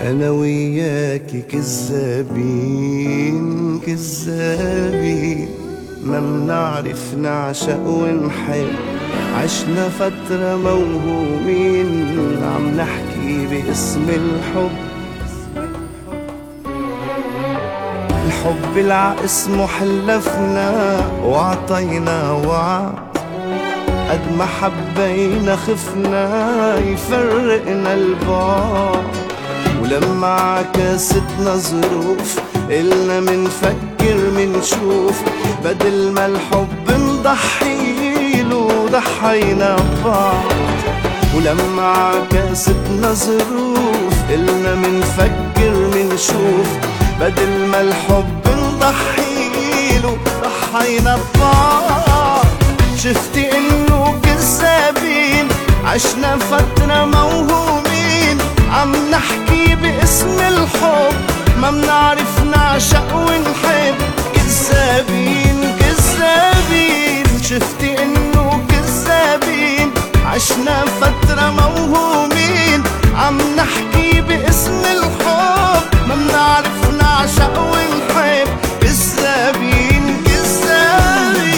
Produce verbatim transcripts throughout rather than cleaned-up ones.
أنا وياكي كذابين كذابين، ما منعرف نعشق ونحب، عشنا فترة موهومين، عم نحكي باسم الحب. الحب الع اسمه حلفنا وعطينا وعد، قد ما حبينا خفنا يفرقنا البعد، ولما عكاستنا ظروف قلنا منفكر منشوف، بدل ما الحب نضحيله ضحينا ببعض. ولما عكاستنا ظروف قلنا منفكر منشوف، بدل ما الحب نضحيله ضحينا ببعض. شفتي انه كذابين، عشنا فترة موهومين، عم نحكي باسم الحب، ما منعرف نعشق ونحب. كذابين كذابين، شفتي انه كذابين، عشنا فترة موهومين، عم نحكي باسم الحب، ما منعرف نعشق ونحب. كذابين كذابين.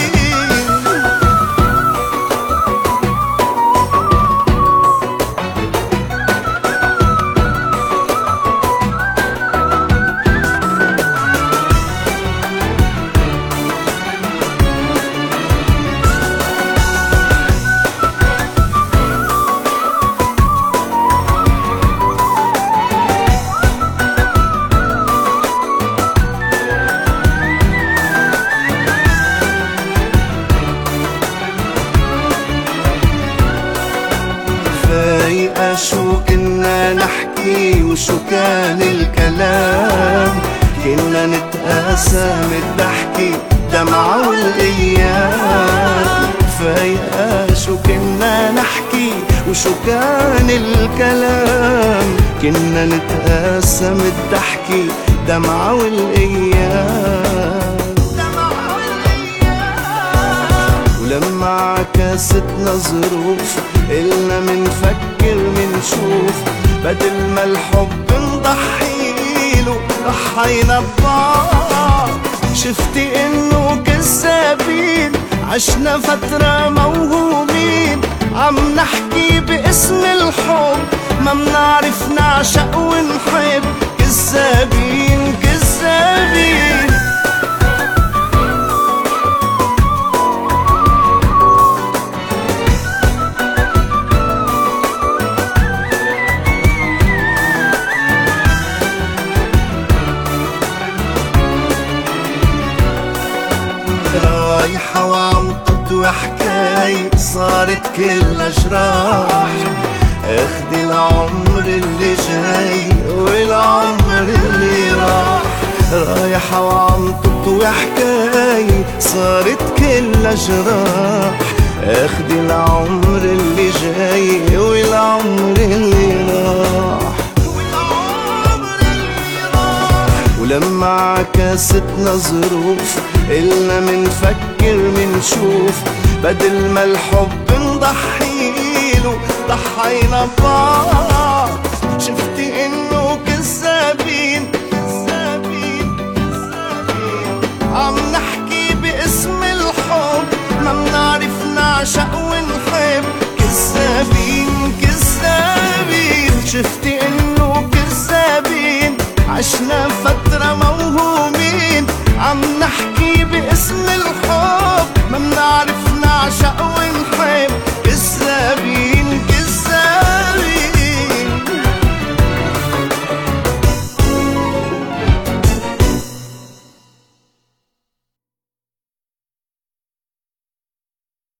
شو كنا نحكي وشو كان الكلام، كنا نتقاسم الضحكة دمعة والايام. فايقة شو كنا نحكي وشو كان الكلام، كنا نتقاسم الضحكة دمعة والايام. ولما عكاستنا ظروف قلنا منفكر منشوف، بدل ما الحب نضحيله ضحينا ببعض. شفتي انه كذابين، عشنا فترة موهومين، عم نحكي باسم الحب، ما منعرف نعشق ونحب. كذابين كذابين. رايحة وعم تطوي حكاية صارت كلها جراح، اخدي العمر اللي جاي والعمر اللي راح. رايحة وعم تطوي حكاية صارت كلها جراح، اخدي العمر اللي جاي والعمر اللي راح. ولما عكاستنا ظروف قلنا منفكر منشوف، بدل ما الحب نضحيله ضحينا ببعض. شفتي انه كذابين كذابين كذابين، عم نحكي باسم الحب، ما منعرف نعشق ونحب. كذابين كذابين، شفتي انه كذابين، عشنا فترة موهومين، عم نحكي باسم الحب.